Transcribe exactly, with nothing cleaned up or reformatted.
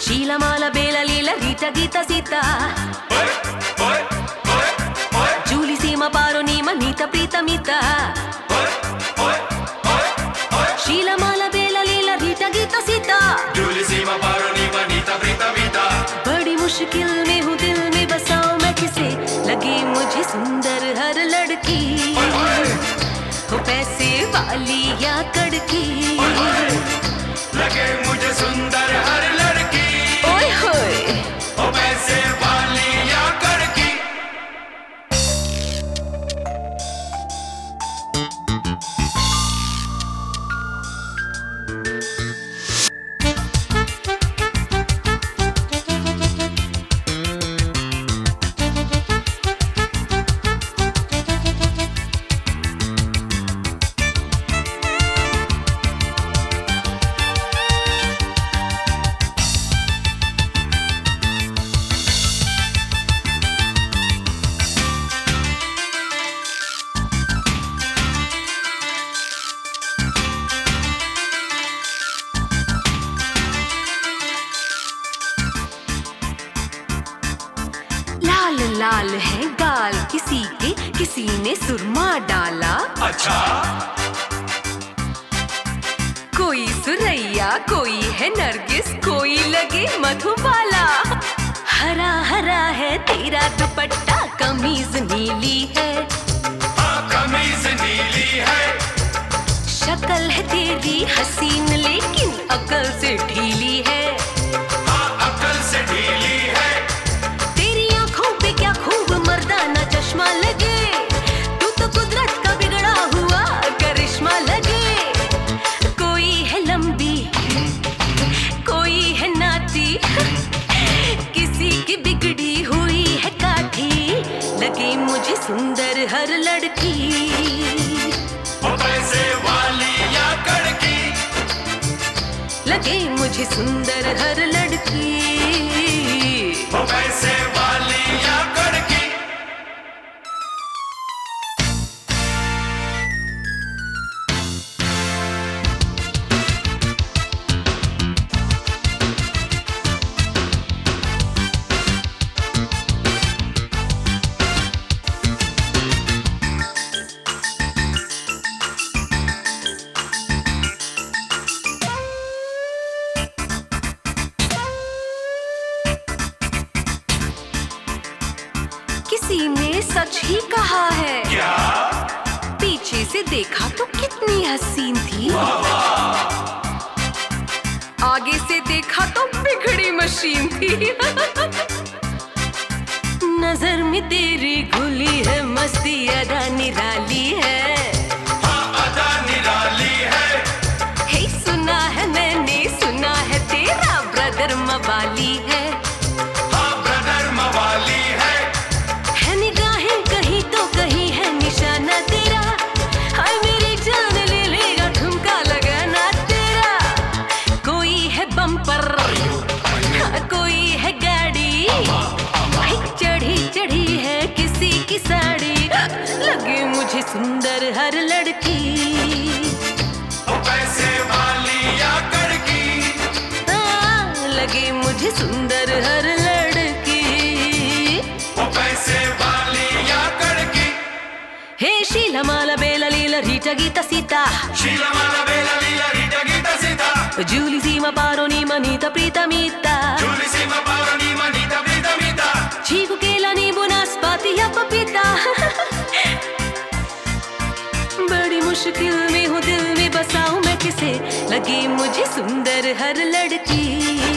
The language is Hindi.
शीला माला बेला लीला रीटा गीता सीता जूली सीमा पारो नीमा नीता प्रीता मीता शीला माला बेला लीला रीटा गीता सीता जूली सीमा पारो नीमा नीता प्रीता मीता। बड़ी मुश्किल में हूँ दिल में बसाऊं मैं किसे, लगी मुझे सुंदर हर लड़की, हो पैसे वाली या कड़की, लगे मुझे सुंदर हर लड़की, ओए होए हो पैसे वाली या कड़की। लाल लाल है गाल किसी के, किसी ने सुरमा डाला, अच्छा कोई सुरैया कोई है नरगिस कोई लगे मधुबाला, हरा हरा है तेरा दुपट्टा कमीज नीली है, हाँ कमीज नीली है, शक्ल है तेरी हसीन लेकिन अकल से ढीली है, हाँ अकल से ढीली है, तेरी आंखों पे क्या खूब मर्दाना चश्मा लगे, तू तो कुदरत का बिगड़ा हुआ करिश्मा लगे, कोई है लंबी कोई है नाती, किसी की बिगड़ी हुई है काठी, लगी मुझे सुंदर हर लड़की, हो पैसे वाली या कड़की, लगे मुझे सुंदर हर लड़की, हो पैसे वाली या कड़की। किसी ने सच ही कहा है, क्या पीछे से देखा तो कितनी हसीन थी, आगे से देखा तो बिगड़ी मशीन थी, नजर में तेरी घुली है मस्ती अदा निराली है, हाँ अदा निराली है, हे सुना है मैंने सुना है तेरा ब्रदर मवाली है, हाँ ब्रदर मवाली है, है निगाहें कहीं तो कहीं है निशाना तेरा, हाय मेरी जान ले लेगा ठुमका लगाना तेरा, कोई है बम्पर कोई है गाड़ी, हाय चढ़ी चढ़ी है किसी की साड़ी, लगे मुझे सुंदर हर लड़की, हो पैसे वाली या कड़की, हाँ, लगे मुझे सुंदर हर लड़की, हो पैसे वाली या कड़की। हे शीला माला बेला लीला रीटा गीता सीता शीला माला बेला लीला रीटा गीता सीता जूली सीमा पारो नीमा नीता प्रीता मीता जूली सीमा पारो नीमा नीता प्रीता मीता चीकू केला नींबू नाशपाती या पपीता बड़ी मुश्किल में हूँ दिल में बसाऊं मैं किसे, लगी मुझे सुंदर हर लड़की।